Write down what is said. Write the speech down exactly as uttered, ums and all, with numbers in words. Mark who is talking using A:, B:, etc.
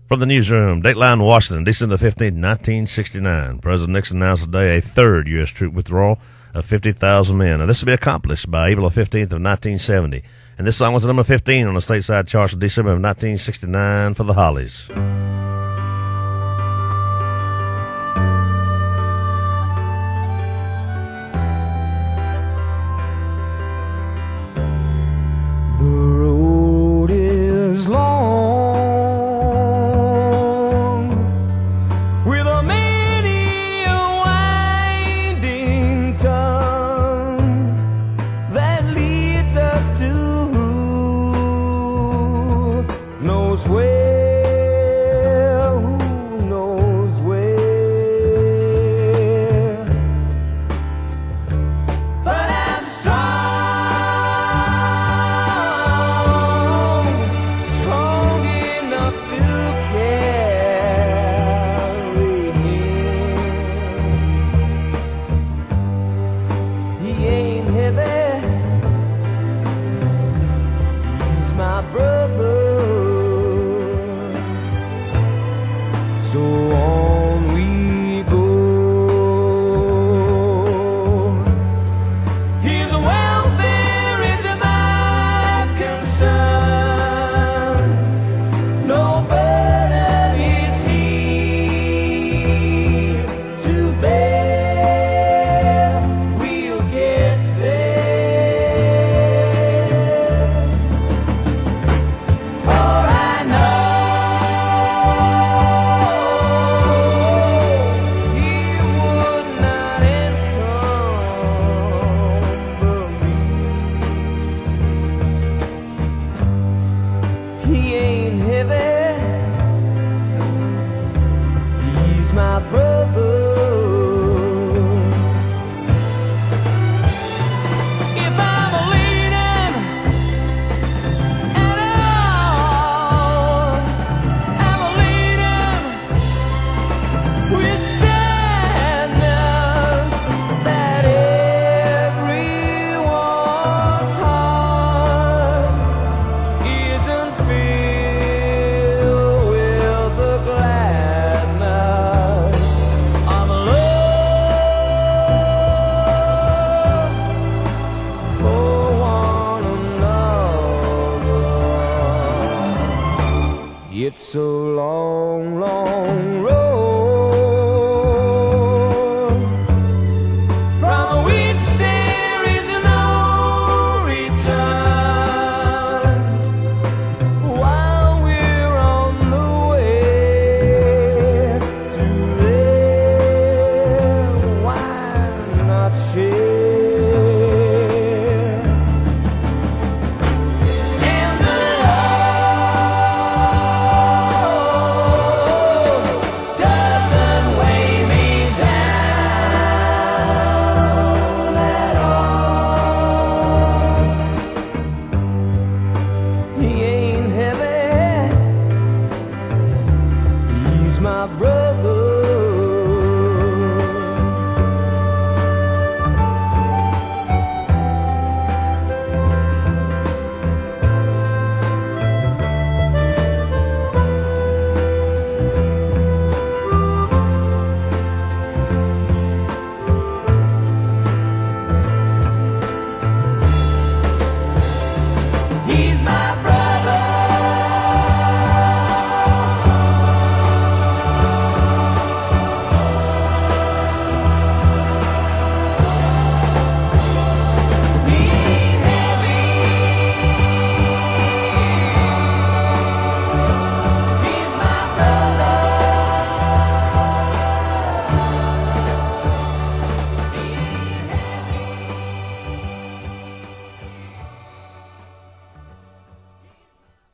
A: From the newsroom, Dateline, Washington, December fifteenth, nineteen sixty-nine. President Nixon announced today a third U S troop withdrawal of fifty thousand men. Now, this will be accomplished by April fifteenth of nineteen seventy. And this song was number fifteen on the stateside charts of December of nineteen sixty-nine for the Hollies.
B: The road is long with a many a winding tongue that leads us to who knows where, who knows where. But I'm strong. So on we go. His welfare is my concern. No burden is he to bear. We'll get there. For I know he ain't heavy, he's my brother. If I'm leaning at all, I'm leaning with sadness that everyone's heart isn't filled with the gladness of love for one another. It's a long, long road